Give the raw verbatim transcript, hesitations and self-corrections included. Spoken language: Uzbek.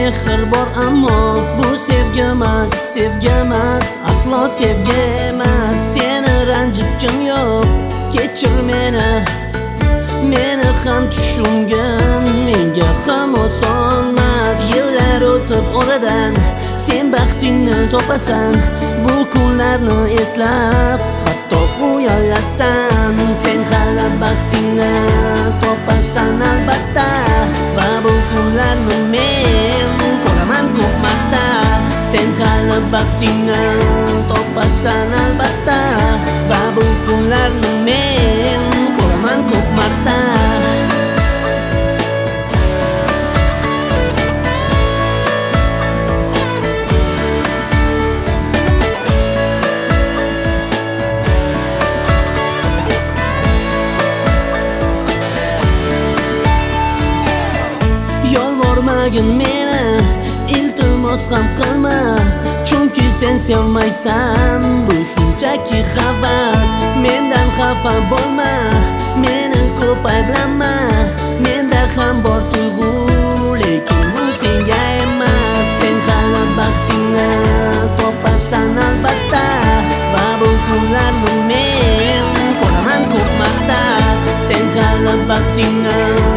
mehr bor ammo bu sevgi emas, sevgi emas, aslo sevgi emas. Seni ranjitgim yo'q, kechir meni. Meni ham tushungim menga ham osonmas. Yillar o'tib oradan sen baxtingni topasan. Bu kunlarni eslab hatto uyalasan. Sen hali baxtingni topasan albatta, va bu kunlarni men ko'raman ko'p marta. Sen hali baxtingni topasan albatta, va bu kunlarni men ko'raman ko'p marta. Yolvormagin meni, iltimos ham qilma, chunki sen sevmaysan. Bu shunchaki havas, mendan xafa bo'lma, meni ko'p ayblanma. Menda ham bor tuyg'u, lekin bu senga emas. Sen hali baxtingni topasan albatta, va bu kunlarni men ko'raman ko'p marta. Sen hali baxtingni